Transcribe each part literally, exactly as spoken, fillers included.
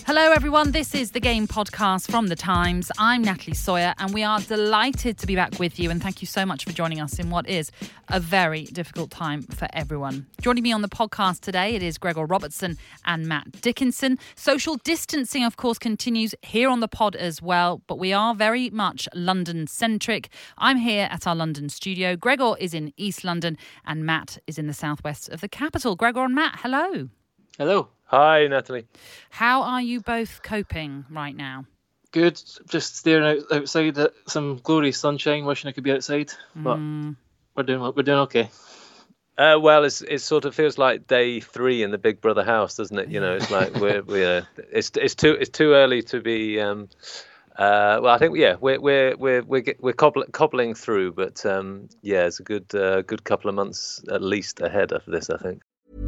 Hello everyone, this is the Game Podcast from The Times. I'm Natalie Sawyer and we are delighted to be back with you, and thank you so much for joining us in what is a very difficult time for everyone. Joining me on the podcast today, it is Gregor Robertson and Matt Dickinson. Social distancing, of course, continues here on the pod as well, but we are very much London-centric. I'm here at our London studio. Gregor is in East London and Matt is in the southwest of the capital. Gregor and Matt, hello. Hello. Hi, Natalie. How are you both coping right now? Good. Just staring out, outside at some glorious sunshine, wishing I could be outside. But mm. we're doing we're doing okay. Uh, well, it's it sort of feels like day three in the Big Brother house, doesn't it? You know, it's like we're we're it's it's too it's too early to be. Um, uh, well, I think yeah, we're we're we're we're we're cobbling, cobbling through, but um, yeah, it's a good uh, good couple of months at least ahead of this, I think.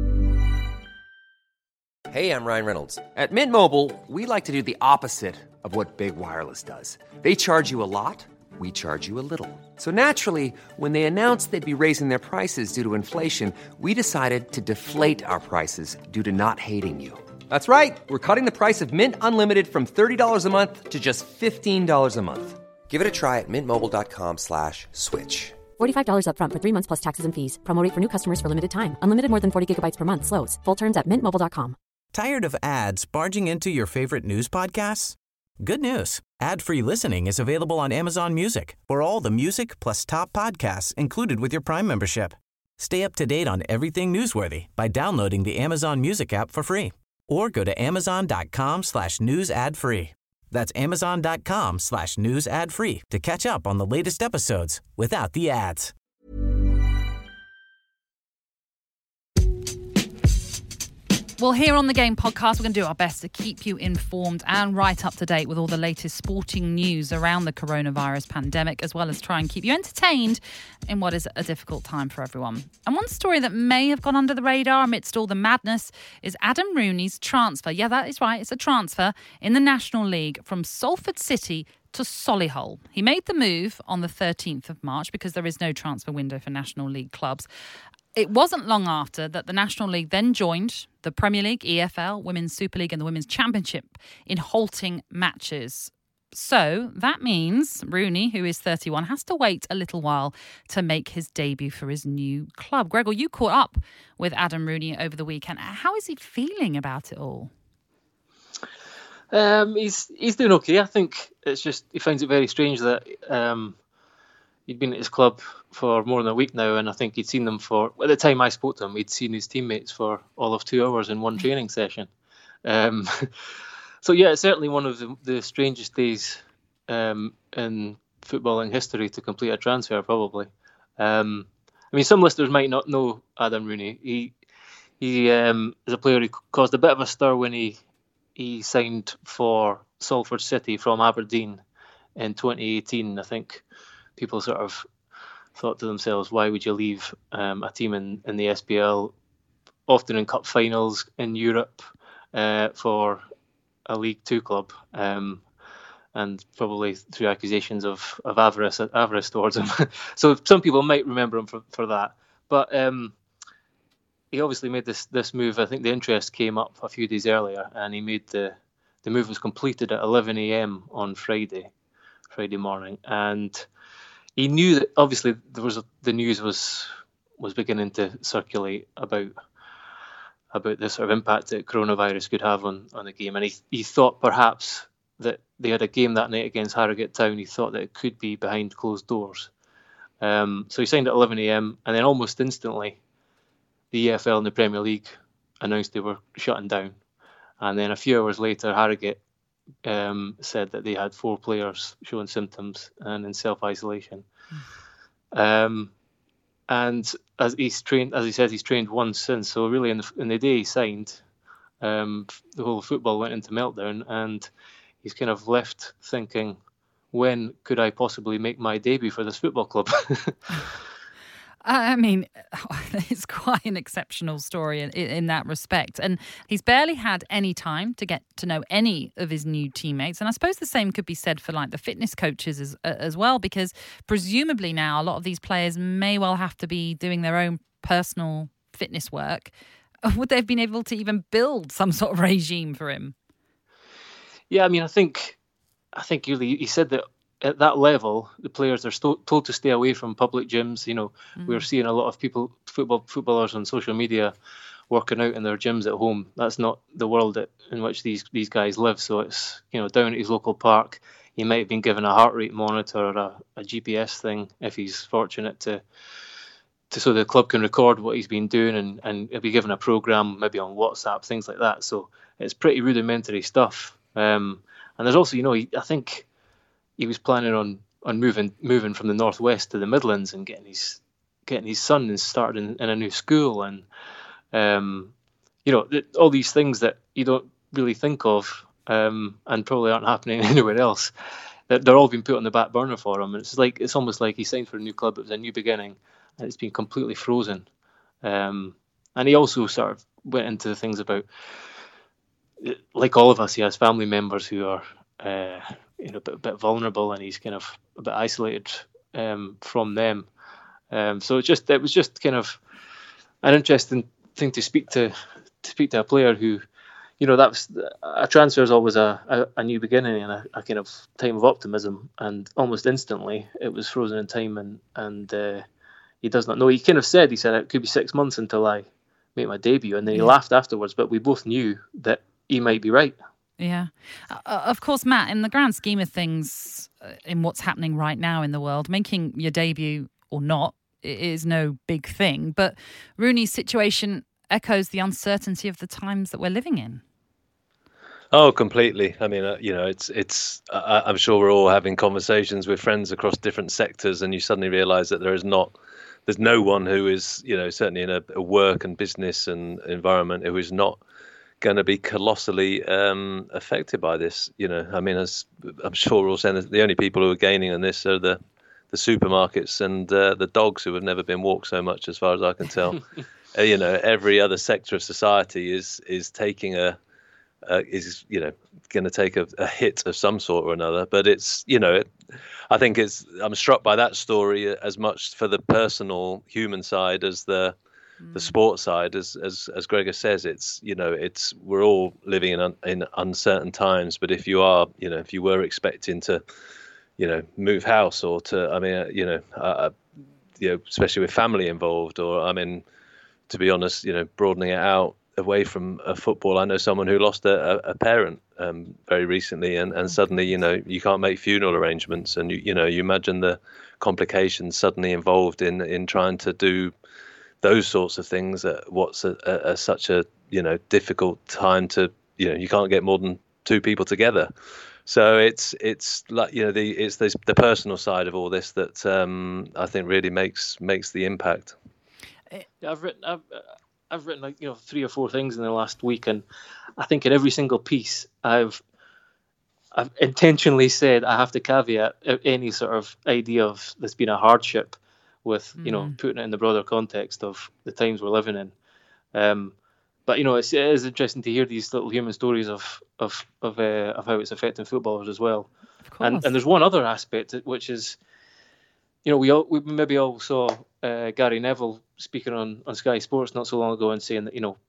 Hey, I'm Ryan Reynolds. At Mint Mobile, we like to do the opposite of what Big Wireless does. They charge you a lot, we charge you a little. So naturally, when they announced they'd be raising their prices due to inflation, we decided to deflate our prices due to not hating you. That's right. We're cutting the price of Mint Unlimited from thirty dollars a month to just fifteen dollars a month. Give it a try at mintmobile.com slash switch. forty-five dollars up front for three months plus taxes and fees. Promo rate for new customers for limited time. Unlimited more than forty gigabytes per month slows. Full terms at mint mobile dot com. Tired of ads barging into your favorite news podcasts? Good news. Ad-free listening is available on Amazon Music for all the music plus top podcasts included with your Prime membership. Stay up to date on everything newsworthy by downloading the Amazon Music app for free or go to amazon.com slash news ad free. That's amazon.com slash news ad free to catch up on the latest episodes without the ads. Well, here on the Game Podcast, we're going to do our best to keep you informed and right up to date with all the latest sporting news around the coronavirus pandemic, as well as try and keep you entertained in what is a difficult time for everyone. And one story that may have gone under the radar amidst all the madness is Adam Rooney's transfer. Yeah, that is right. It's a transfer in the National League from Salford City to Solihull. He made the move on the thirteenth of March because there is no transfer window for National League clubs. It wasn't long after that the National League then joined the Premier League, E F L, Women's Super League and the Women's Championship in halting matches. So that means Rooney, who is thirty-one, has to wait a little while to make his debut for his new club. Gregor, you caught up with Adam Rooney over the weekend. How is he feeling about it all? Um, he's he's doing okay. I think it's just he finds it very strange that um, he'd been at his club for more than a week now, and I think he'd seen them for, at the time I spoke to him, he'd seen his teammates for all of two hours in one training session. Um, so yeah, it's certainly one of the, the strangest days um, in footballing history to complete a transfer, probably. Um, I mean, some listeners might not know Adam Rooney. He he um, is a player who caused a bit of a stir when he he signed for Salford City from Aberdeen in twenty eighteen. I think people sort of thought to themselves, why would you leave um, a team in, in the S P L, often in cup finals in Europe, uh, for a League Two club, um, and probably through accusations of, of avarice avarice towards him. So some people might remember him for, for that. But um, he obviously made this this move. I think the interest came up a few days earlier, and he made the the move was completed at eleven a.m. on Friday, Friday morning, and he knew that obviously there was a, the news was was beginning to circulate about about the sort of impact that coronavirus could have on, on the game, and he he thought perhaps that they had a game that night against Harrogate Town. He thought that it could be behind closed doors. Um, so he signed at eleven a.m. and then almost instantly, the E F L and the Premier League announced they were shutting down, and then a few hours later, Harrogate Um, said that they had four players showing symptoms and in self-isolation. Mm. Um, and as he's trained, as he says, he's trained once since. So really, in the, in the day he signed, um, the whole football went into meltdown, and he's kind of left thinking, when could I possibly make my debut for this football club? I mean, it's quite an exceptional story in, in that respect. And he's barely had any time to get to know any of his new teammates. And I suppose the same could be said for like the fitness coaches as, as well, because presumably now a lot of these players may well have to be doing their own personal fitness work. Would they have been able to even build some sort of regime for him? Yeah, I mean, I think, I think really he said that at that level, the players are sto- told to stay away from public gyms. You know, mm. we're seeing a lot of people, football footballers on social media, working out in their gyms at home. That's not the world that, in which these these guys live. So it's, you know, down at his local park, he might have been given a heart rate monitor or a, a G P S thing if he's fortunate to. To, so the club can record what he's been doing, and, and he'll be given a programme maybe on WhatsApp, things like that. So it's pretty rudimentary stuff. Um, and there's also, you know, he, I think he was planning on, on moving moving from the northwest to the Midlands and getting his getting his son and started in, in a new school, and um, you know, th- all these things that you don't really think of, um, and probably aren't happening anywhere else. That they're all being put on the back burner for him, and it's like it's almost like he signed for a new club. It was a new beginning. And it's been completely frozen. Um, and he also sort of went into the things about, like all of us, he has family members who are, uh, you know, a bit, a bit vulnerable, and he's kind of a bit isolated um, from them. Um, so it just it was just kind of an interesting thing to speak to to speak to a player who, you know, that was a transfer is always a, a, a new beginning and a, a kind of time of optimism, and almost instantly it was frozen in time, and and. Uh, He does not know. He kind of said, he said, it could be six months until I make my debut. And then he yeah. laughed afterwards, but we both knew that he might be right. Yeah. Uh, of course, Matt, in the grand scheme of things, uh, in what's happening right now in the world, making your debut or not is no big thing. But Rooney's situation echoes the uncertainty of the times that we're living in. Oh, completely. I mean, uh, you know, it's it's. Uh, I'm sure we're all having conversations with friends across different sectors, and you suddenly realise that there is not, there's no one who is, you know, certainly in a, a work and business and environment who is not going to be colossally um, affected by this. You know, I mean, as I'm sure we're all saying, the only people who are gaining on this are the the supermarkets and uh, the dogs who have never been walked so much, as far as I can tell. uh, you know, every other sector of society is is taking a. Uh, is you know going to take a, a hit of some sort or another, but it's you know it, I think it's I'm struck by that story as much for the personal human side as the mm. the sport side. As as as Gregor says, it's you know it's we're all living in un, in uncertain times. But if you are you know if you were expecting to you know move house or to I mean you know uh, you know especially with family involved, or I mean to be honest you know broadening it out away from a football. I know someone who lost a, a parent um, very recently, and, and suddenly, you know, you can't make funeral arrangements, and you, you know, you imagine the complications suddenly involved in in trying to do those sorts of things at what's a, a, a such a you know difficult time to you know you can't get more than two people together. So it's it's like you know the it's this, the personal side of all this that um, I think really makes makes the impact. Yeah, I've written. I've, I've written like you know three or four things in the last week, and I think in every single piece I've I've intentionally said I have to caveat any sort of idea of this being a hardship with mm. you know putting it in the broader context of the times we're living in. Um, but you know it's, it is interesting to hear these little human stories of of of uh, of how it's affecting footballers as well. Of course. And and there's one other aspect which is, you know, we all we maybe all saw uh, Gary Neville speaking on, on Sky Sports not so long ago and saying that, you know,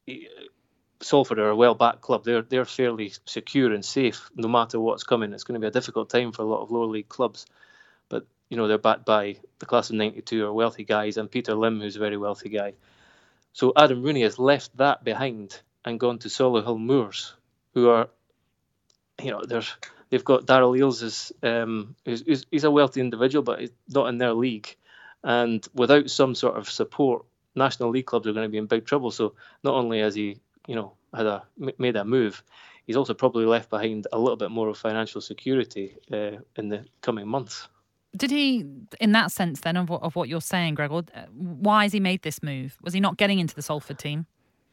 Salford are a well-backed club. They're they're fairly secure and safe no matter what's coming. It's going to be a difficult time for a lot of lower league clubs, but you know they're backed by the class of ninety-two are wealthy guys and Peter Lim, who's a very wealthy guy. So Adam Rooney has left that behind and gone to Solihull Moors, who are, you know, there's they've got Daryl Eales as um, who's, who's, he's a wealthy individual, but he's not in their league. And without some sort of support, National League clubs are going to be in big trouble. So not only has he, you know, had a made a move, he's also probably left behind a little bit more of financial security uh, in the coming months. Did he, in that sense then, of what, of what you're saying, Gregor, why has he made this move? Was he not getting into the Salford team?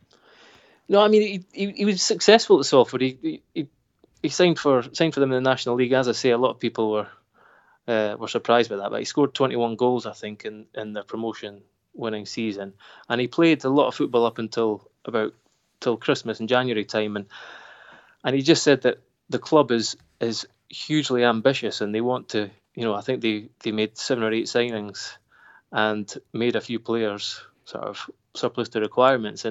No, I mean, he he, he was successful at Salford. He, he he signed for signed for them in the National League. As I say, a lot of people were uh, were surprised by that, but he scored twenty-one goals, I think, in, in the promotion-winning season. And he played a lot of football up until about till Christmas and January time. And and he just said that the club is is hugely ambitious and they want to, you know, I think they, they made seven or eight signings and made a few players sort of surplus to requirements. And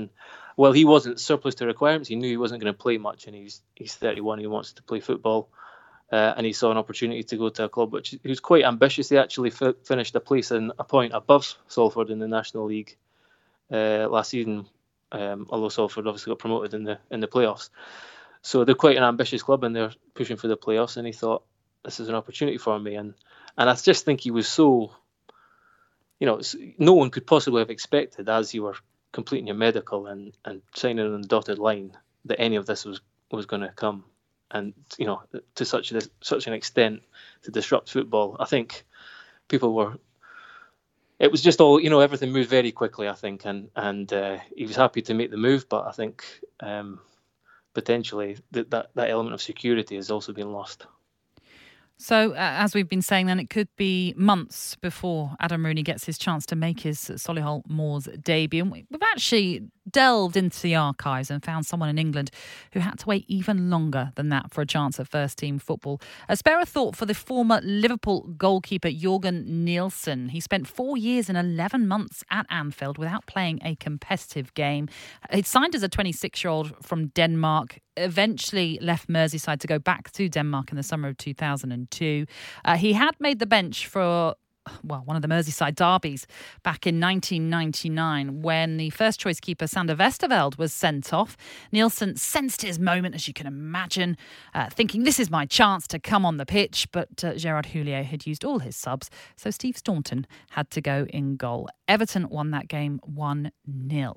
well, he wasn't surplus to requirements. He knew he wasn't going to play much, and he's he's thirty-one. He wants to play football, uh, and he saw an opportunity to go to a club which he was quite ambitious. They actually f- finished a place in a point above Salford in the National League uh, last season. Um, although Salford obviously got promoted in the in the playoffs, so they're quite an ambitious club and they're pushing for the playoffs. And he thought, this is an opportunity for me, and and I just think he was so, you know, no one could possibly have expected, as you were completing your medical and, and signing on the dotted line, that any of this was, was going to come, and you know, to such a, such an extent to disrupt football. I think people were. It was just all, you know, everything moved very quickly, I think, and and uh, he was happy to make the move, but I think um, potentially that, that that element of security has also been lost. So, uh, as we've been saying, then it could be months before Adam Rooney gets his chance to make his Solihull Moors debut. And we've actually delved into the archives and found someone in England who had to wait even longer than that for a chance at first-team football. A spare a thought for the former Liverpool goalkeeper Jørgen Nielsen. He spent four years and eleven months at Anfield without playing a competitive game. He signed as a twenty-six-year-old from Denmark, eventually left Merseyside to go back to Denmark in the summer of two thousand two. Uh, he had made the bench for, well, one of the Merseyside derbies back in nineteen ninety-nine when the first-choice keeper Sander Westerveld was sent off. Nielsen sensed his moment, as you can imagine, uh, thinking this is my chance to come on the pitch, but uh, Gerard Houllier had used all his subs, so Steve Staunton had to go in goal. Everton won that game one nil.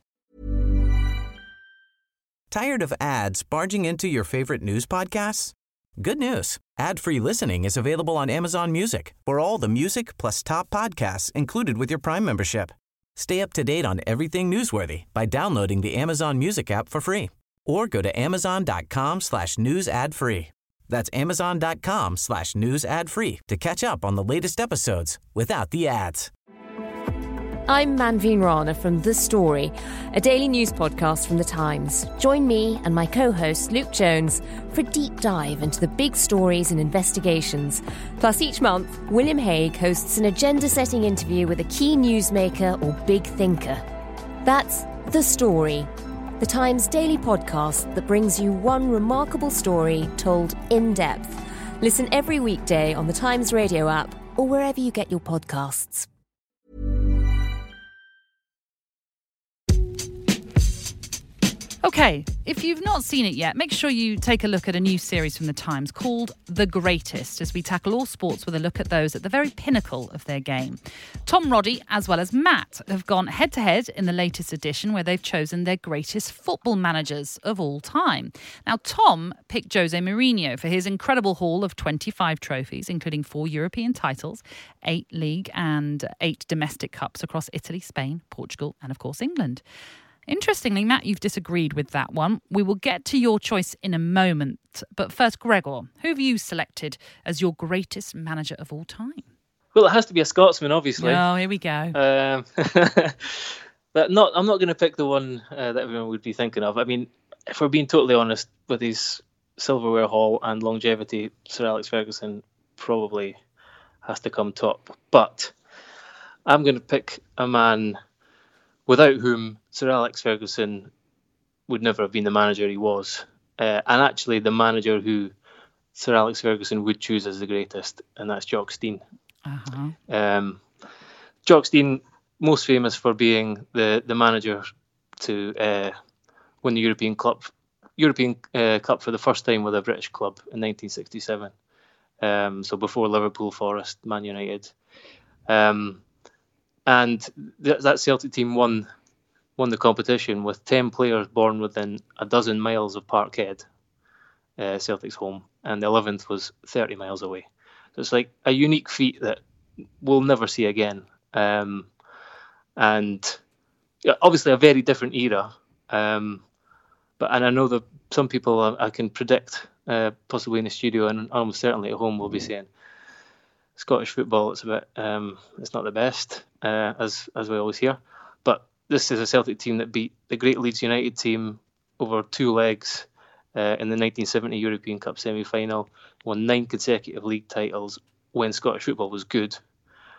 Tired of ads barging into your favorite news podcasts? Good news. Ad-free listening is available on Amazon Music for all the music plus top podcasts included with your Prime membership. Stay up to date on everything newsworthy by downloading the Amazon Music app for free or go to amazon.com slash news ad free. That's amazon.com slash news ad free to catch up on the latest episodes without the ads. I'm Manveen Rana from The Story, a daily news podcast from The Times. Join me and my co-host Luke Jones for a deep dive into the big stories and investigations. Plus, each month, William Hague hosts an agenda-setting interview with a key newsmaker or big thinker. That's The Story, The Times daily podcast that brings you one remarkable story told in depth. Listen every weekday on The Times radio app or wherever you get your podcasts. Okay, if you've not seen it yet, make sure you take a look at a new series from The Times called The Greatest, as we tackle all sports with a look at those at the very pinnacle of their game. Tom Roddy, as well as Matt, have gone head-to-head in the latest edition where they've chosen their greatest football managers of all time. Now, Tom picked Jose Mourinho for his incredible haul of twenty-five trophies, including four European titles, eight league and eight domestic cups across Italy, Spain, Portugal and, of course, England. Interestingly, Matt, you've disagreed with that one. We will get to your choice in a moment. But first, Gregor, who have you selected as your greatest manager of all time? Well, it has to be a Scotsman, obviously. Oh, here we go. Um, but not, I'm not going to pick the one uh, that everyone would be thinking of. I mean, if we're being totally honest, with his silverware haul and longevity, Sir Alex Ferguson probably has to come top. But I'm going to pick a man without whom Sir Alex Ferguson would never have been the manager he was. Uh, and actually the manager who Sir Alex Ferguson would choose as the greatest, and that's Jock Stein. Uh-huh. Um, Jock Stein, most famous for being the, the manager to uh, win the European Cup, European uh, Cup for the first time with a British club in nineteen sixty-seven. Um, so before Liverpool, Forest, Man United. Um, And th- that Celtic team won won the competition with ten players born within a dozen miles of Parkhead, uh, Celtic's home, and the eleventh was thirty miles away. So it's like a unique feat that we'll never see again. Um, and yeah, obviously a very different era. Um, but and I know that some people I, I can predict, uh, possibly in the studio and almost certainly at home, will be saying, Scottish football, it's a bit, um, it's not the best, uh, as as we always hear. But this is a Celtic team that beat the great Leeds United team over two legs uh, in the nineteen seventy European Cup semi-final, won nine consecutive league titles when Scottish football was good.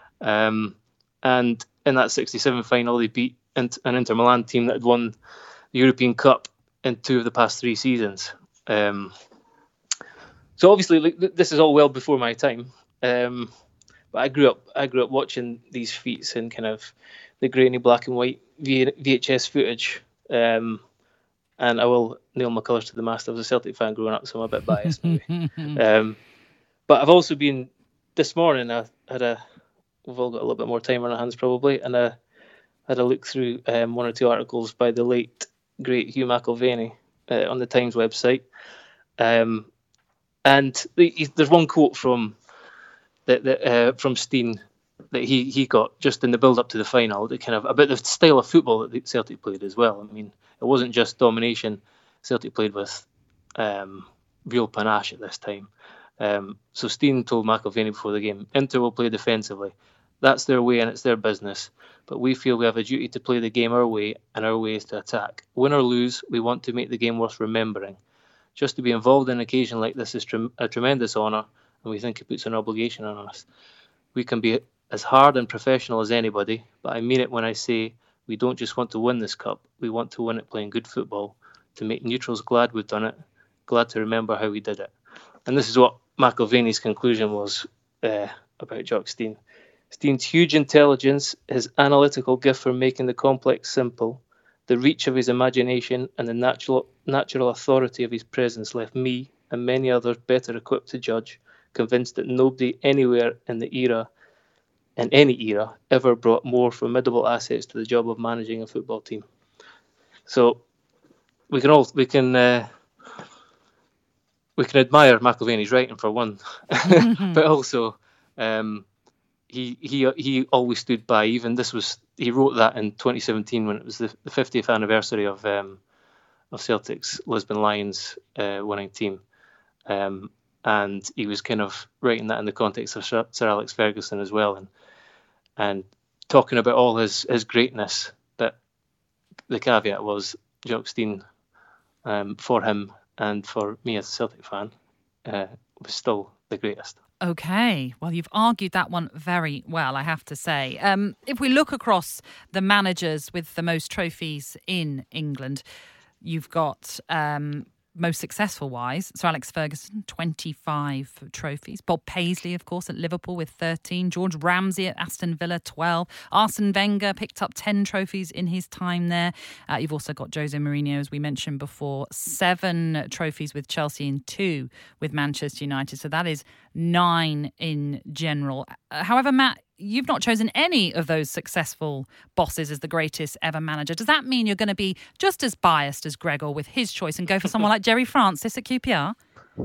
Um, and in that sixty-seven final, they beat an Inter Milan team that had won the European Cup in two of the past three seasons. Um, so obviously, like, this is all well before my time. Um, but I grew up, I grew up watching these feats in kind of the grainy black and white V H S footage. Um, and I will nail my colours to the mast. I was a Celtic fan growing up, so I'm a bit biased maybe. um, but I've also been, this morning I had a, we've all got a little bit more time on our hands probably, and I had a look through um, one or two articles by the late, great Hugh McIlvanney uh, on the Times website. Um, and the, there's one quote from the, the, uh, from Steen that he, he got just in the build-up to the final, that kind of about the style of football that Celtic played as well. I mean, it wasn't just domination. Celtic played with um, real panache at this time. Um, so Steen told McIlvanney before the game, Inter will play defensively. That's their way and it's their business. But we feel we have a duty to play the game our way, and our way is to attack. Win or lose, we want to make the game worth remembering. Just to be involved in an occasion like this is tre- a tremendous honour, and we think it puts an obligation on us. We can be as hard and professional as anybody, but I mean it when I say we don't just want to win this cup, we want to win it playing good football, to make neutrals glad we've done it, glad to remember how we did it. And this is what McIlvanney's conclusion was uh, about Jock Stein. Stein's huge intelligence, his analytical gift for making the complex simple, the reach of his imagination and the natural natural authority of his presence left me and many others better equipped to judge, convinced that nobody anywhere in the era, in any era, ever brought more formidable assets to the job of managing a football team. So we can all we can uh, we can admire McIlvanney's writing for one, but also um, he he he always stood by. Even this was he wrote that in twenty seventeen when it was the, the fiftieth anniversary of um, of Celtic's Lisbon Lions uh, winning team, um, and he was kind of writing that in the context of Sir, Sir Alex Ferguson as well, and and talking about all his his greatness. But the caveat was Jock Stein, um, for him and for me as a Celtic fan, uh, was still the greatest. Okay, well, you've argued that one very well, I have to say. Um, if we look across the managers with the most trophies in England, you've got, um, most successful-wise, Sir Alex Ferguson, twenty-five trophies. Bob Paisley, of course, at Liverpool with thirteen. George Ramsay at Aston Villa, twelve. Arsene Wenger picked up ten trophies in his time there. Uh, you've also got Jose Mourinho, as we mentioned before, seven trophies with Chelsea and two with Manchester United. So that is nine in general. Uh, however, Matt, you've not chosen any of those successful bosses as the greatest ever manager. Does that mean you're going to be just as biased as Gregor with his choice and go for someone like Jerry Francis at Q P R?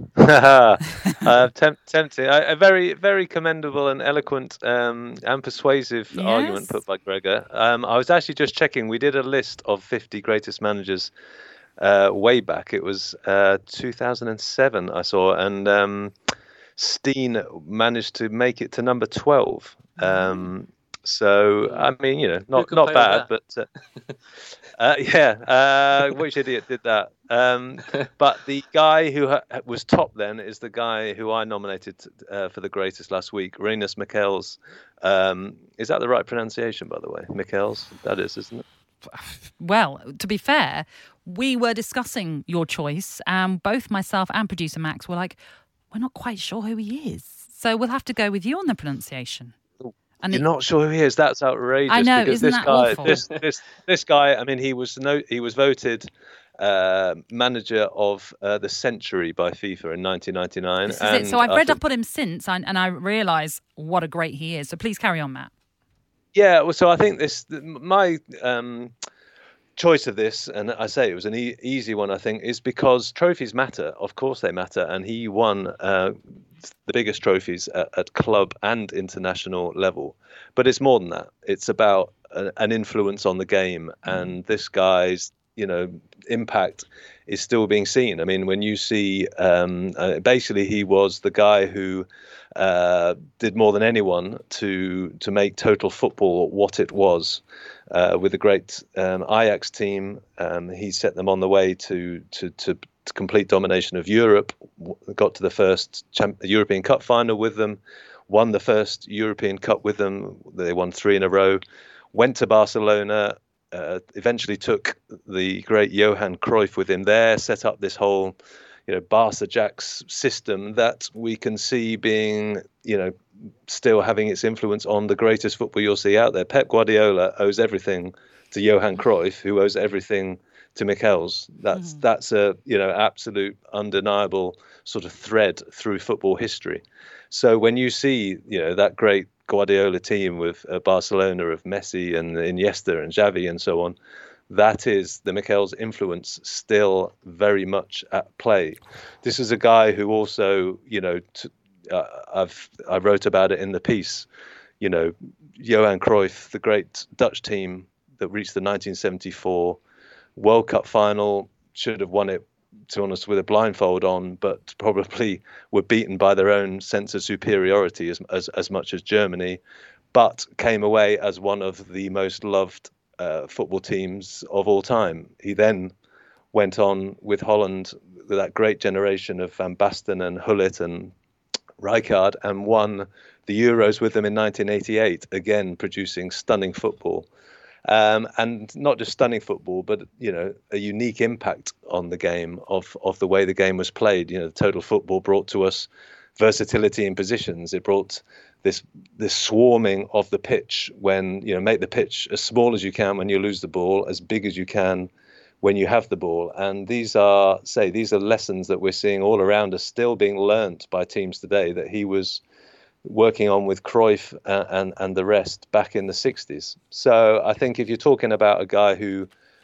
uh, temp- tempting. A, a very, very commendable and eloquent um, and persuasive Yes. argument put by Gregor. Um, I was actually just checking. We did a list of fifty greatest managers uh, way back. It was uh, two thousand seven, I saw, and um, Steen managed to make it to number twelve. Um, so I mean, you know, not not bad, but uh, uh, yeah, uh, which idiot did that? Um, but the guy who ha- was top then is the guy who I nominated uh, for the greatest last week, Rinus Michels. Um, is that the right pronunciation, by the way? Michels, that is, isn't it? Well, to be fair, we were discussing your choice, and both myself and producer Max were like, we're not quite sure who he is. So we'll have to go with you on the pronunciation. And You're it, not sure who he is? That's outrageous. I know, because isn't this that guy, awful? This, this, this guy, I mean, he was no, he was voted uh, manager of uh, the century by FIFA in nineteen ninety-nine. This is and it. So I've I read think, up on him since, and, and I realise what a great he is. So please carry on, Matt. Yeah, well, so I think this, my um, choice of this, and I say it was an e- easy one, I think, is because trophies matter. Of course they matter. And he won uh, the biggest trophies at, at club and international level. But it's more than that. It's about a, an influence on the game. And this guy's, you know, impact is still being seen. I mean, when you see, um, uh, basically he was the guy who uh, did more than anyone to to make total football what it was. Uh, with the great um, Ajax team, um, he set them on the way to to, to to complete domination of Europe. Got to the first Champ- European Cup final with them. Won the first European Cup with them. They won three in a row. Went to Barcelona. uh, eventually took the great Johan Cruyff with him there, set up this whole, you know, Barca Ajax system that we can see being, you know, still having its influence on the greatest football you'll see out there. Pep Guardiola owes everything to Johan Cruyff, who owes everything to Michels. That's mm. that's a, you know, absolute undeniable sort of thread through football history. So when you see, you know, that great Guardiola team with uh, Barcelona of Messi and Iniesta and Xavi and so on, that is the Michels influence still very much at play. This is a guy who also, you know, t- uh, I've I wrote about it in the piece. You know, Johan Cruyff, the great Dutch team that reached the nineteen seventy-four World Cup final, should have won it, to be honest, with a blindfold on, but probably were beaten by their own sense of superiority as as, as much as Germany, but came away as one of the most loved uh, football teams of all time. He then went on with Holland, with that great generation of Van Basten and Gullit and Rijkaard, and won the Euros with them in nineteen eighty-eight, again producing stunning football. Um, and not just stunning football, but, you know, a unique impact on the game of, of the way the game was played. You know, total football brought to us versatility in positions. It brought this this swarming of the pitch when, you know, make the pitch as small as you can when you lose the ball, as big as you can when you have the ball. And these are, say, these are lessons that we're seeing all around us still being learnt by teams today that he was working on with Cruyff and, and, and the rest back in the sixties. So I think if you're talking about a guy who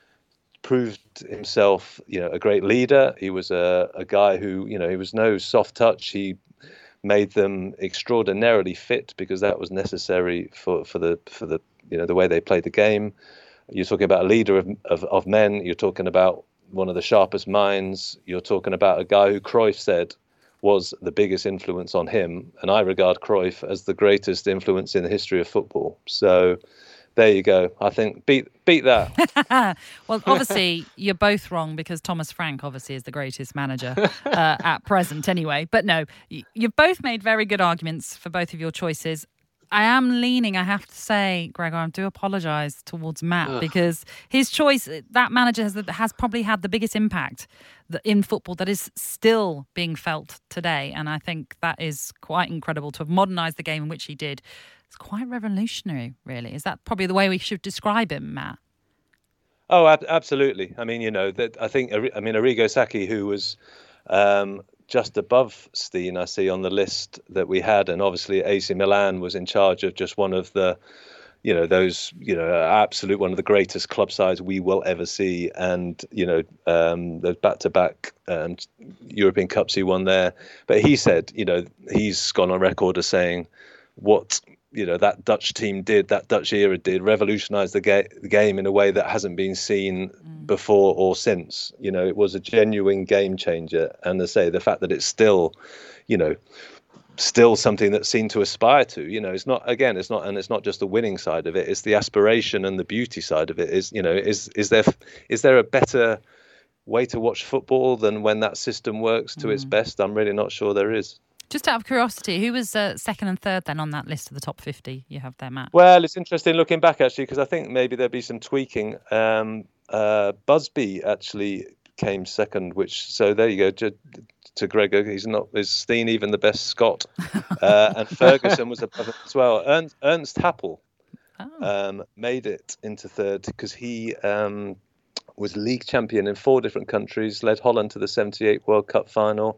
proved himself, you know, a great leader, he was a, a guy who, you know, he was no soft touch. He made them extraordinarily fit because that was necessary for, for the for the you know the way they played the game. You're talking about a leader of, of of men. You're talking about one of the sharpest minds. You're talking about a guy who Cruyff said was the biggest influence on him, and I regard Cruyff as the greatest influence in the history of football. So there you go. I think beat beat that. Well, obviously you're both wrong because Thomas Frank obviously is the greatest manager uh, at present anyway. But no, you've both made very good arguments for both of your choices. I am leaning, I have to say, Gregor, I do apologise towards Matt Ugh. because his choice, that manager has has probably had the biggest impact in football that is still being felt today. And I think that is quite incredible to have modernised the game in which he did. It's quite revolutionary, really. Is that probably the way we should describe him, Matt? Oh, ab- absolutely. I mean, you know, that I think, I mean, Arrigo Sacchi, who was Um, just above Steen, I see on the list that we had, and obviously A C Milan was in charge of just one of the, you know, those, you know, absolute one of the greatest club sides we will ever see, and you know, um, those back-to-back um, European Cups he won there. But he said, you know, he's gone on record as saying what, you know, that Dutch team did, that Dutch era did, revolutionise the, ga- the game in a way that hasn't been seen mm. before or since. You know, it was a genuine game changer. And to say the fact that it's still, you know, still something that's seen to aspire to, you know, it's not, again, it's not, and it's not just the winning side of it, it's the aspiration and the beauty side of it. Is, you know, is, is there, is there a better way to watch football than when that system works to mm. its best? I'm really not sure there is. Just out of curiosity, who was uh, second and third then on that list of the top fifty you have there, Matt? Well, it's interesting looking back, actually, because I think maybe there'd be some tweaking. Um, uh, Busby actually came second, which, so there you go, to, to Gregor. He's not, is Steen even the best Scot? Uh, and Ferguson was above him as well. Ernst, Ernst Happel oh. um, made it into third because he um, was league champion in four different countries, led Holland to the seventy-eight World Cup final.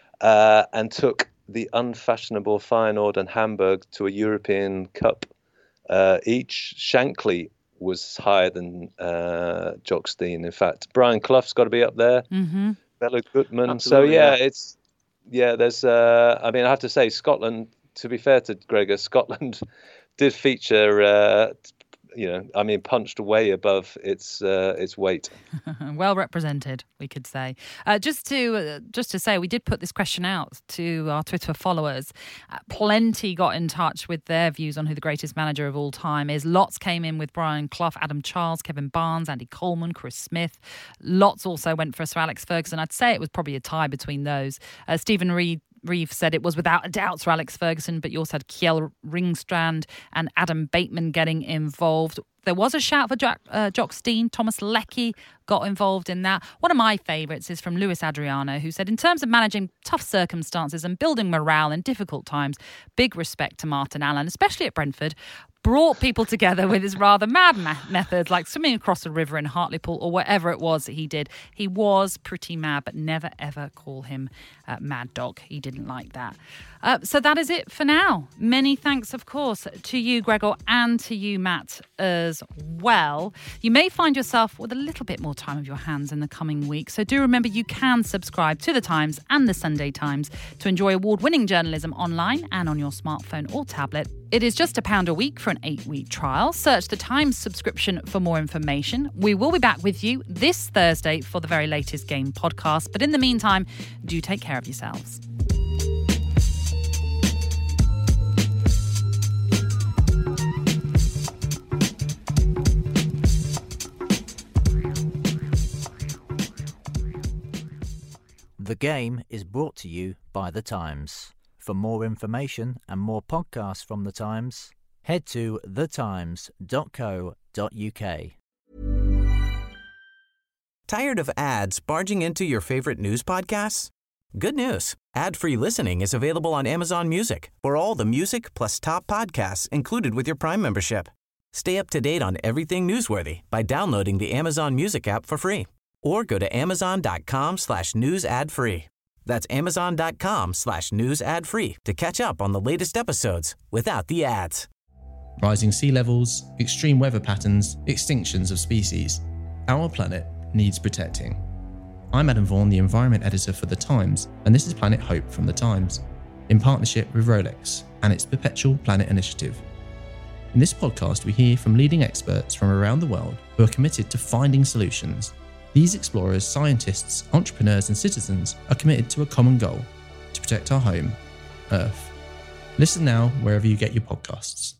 Uh, and took the unfashionable Feyenoord and Hamburg to a European Cup uh, each. Shankly was higher than uh, Jock Stein. In fact, Brian Clough's got to be up there. Mm-hmm. Bella Goodman. Absolutely, so yeah, yeah, it's yeah. There's. Uh, I mean, I have to say, Scotland. To be fair to Gregor, Scotland did feature. Uh, You know, I mean, punched way above its uh, its weight. Well represented, we could say. Uh, just to uh, just to say, we did put this question out to our Twitter followers. Uh, plenty got in touch with their views on who the greatest manager of all time is. Lots came in with Brian Clough, Adam Charles, Kevin Barnes, Andy Coleman, Chris Smith. Lots also went for Sir Alex Ferguson. I'd say it was probably a tie between those. Uh, Stephen Reed. Reeve said it was without a doubt Sir Alex Ferguson, but you also had Kjell Ringstrand and Adam Bateman getting involved. There was a shout for Jack, uh, Jock Stein. Thomas Leckie got involved in that. One of my favourites is from Luis Adriano, who said, in terms of managing tough circumstances and building morale in difficult times, big respect to Martin Allen, especially at Brentford. Brought people together with his rather mad ma- methods, like swimming across a river in Hartlepool or whatever it was that he did. He was pretty mad, but never ever call him uh, Mad Dog. He didn't like that. Uh, so that is it for now. Many thanks, of course, to you, Gregor, and to you, Matt, as well. You may find yourself with a little bit more time of your hands in the coming week. So do remember you can subscribe to The Times and The Sunday Times to enjoy award-winning journalism online and on your smartphone or tablet. It is just a pound a week for an eight-week trial. Search The Times subscription for more information. We will be back with you this Thursday for the very latest game podcast. But in the meantime, do take care of yourselves. The Game is brought to you by The Times. For more information and more podcasts from The Times, head to the times dot co dot uk. Tired of ads barging into your favorite news podcasts? Good news. Ad-free listening is available on Amazon Music for all the music plus top podcasts included with your Prime membership. Stay up to date on everything newsworthy by downloading the Amazon Music app for free or go to amazon.com slash news ad free. That's amazon.com slash news ad free to catch up on the latest episodes without the ads. Rising sea levels, extreme weather patterns, extinctions of species. Our planet needs protecting. I'm Adam Vaughan, the Environment Editor for The Times, and this is Planet Hope from The Times, in partnership with Rolex and its Perpetual Planet Initiative. In this podcast, we hear from leading experts from around the world who are committed to finding solutions. These explorers, scientists, entrepreneurs and citizens are committed to a common goal, to protect our home, Earth. Listen now wherever you get your podcasts.